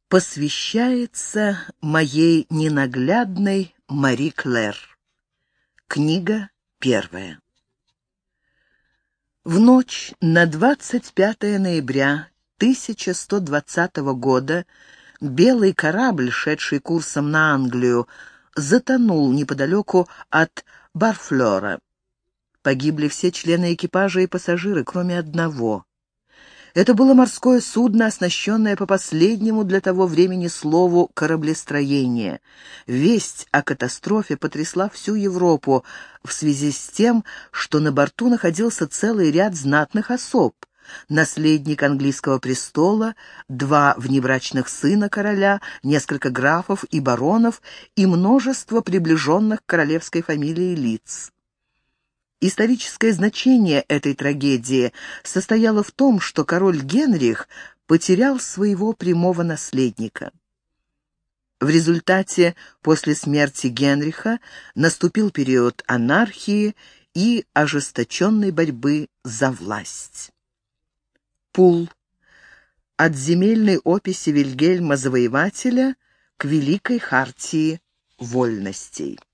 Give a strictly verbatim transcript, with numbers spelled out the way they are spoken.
Посвящается моей ненаглядной Мари Клэр. Книга первая. В ночь на двадцать пятое ноября тысяча сто двадцатого года белый корабль, шедший курсом на Англию, затонул неподалеку от Барфлёра. Погибли все члены экипажа и пассажиры, кроме одного. Это было морское судно, оснащенное по последнему для того времени слову кораблестроения. Весть о катастрофе потрясла всю Европу в связи с тем, что на борту находился целый ряд знатных особ: наследник английского престола, два внебрачных сына короля, несколько графов и баронов и множество приближенных к королевской фамилии лиц. Историческое значение этой трагедии состояло в том, что король Генрих потерял своего прямого наследника. В результате, после смерти Генриха, наступил период анархии и ожесточенной борьбы за власть. Пул. От земельной описи Вильгельма Завоевателя к Великой хартии вольностей.